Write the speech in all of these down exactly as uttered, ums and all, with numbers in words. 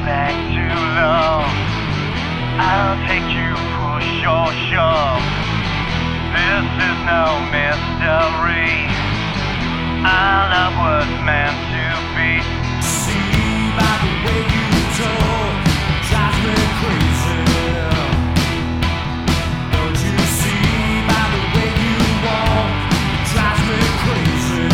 back to love. I'll take you, push or shove. This is no mystery. Our love was meant to be. See by the way you talk, drives me crazy. Don't you see by the way you walk, drives me crazy.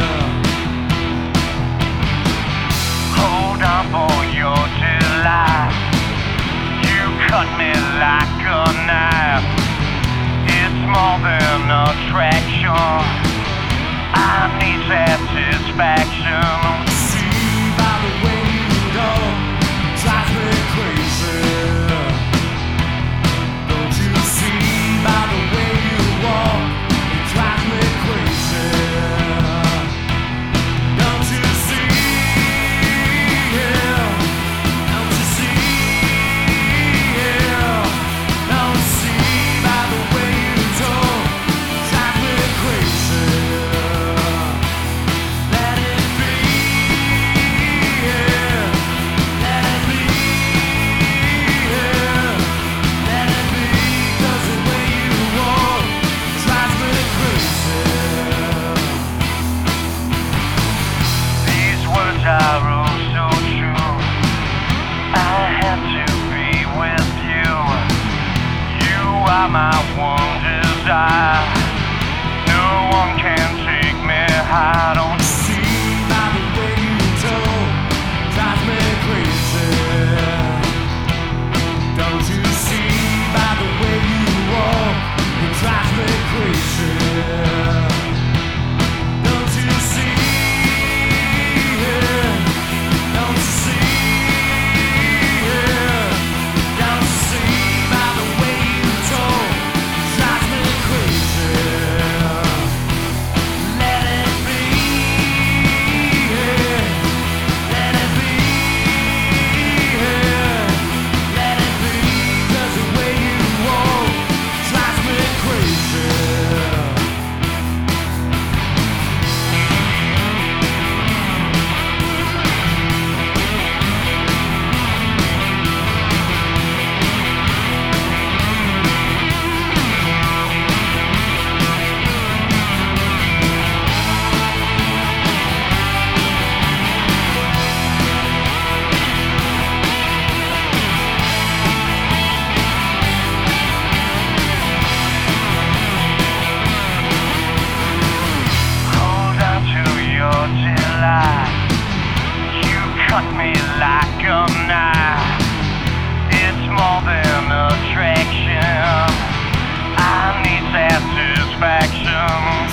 Hold on for your delight. You cut me like a knife. It's more than attraction. I need satisfaction. See by the way you go, drives me crazy. Don't you see by the way you walk, it drives me crazy. Don't you see, yeah. Don't you see, yeah. Don't you see by the way you talk, drives me crazy. Are oh so true. I had to be with you. You are my one desire. No one can take me high. Don't See by the way you talk, drives me crazy. Don't you see by the way you walk, it drives me crazy. Cut me like a knife. It's more than attraction. I need satisfaction.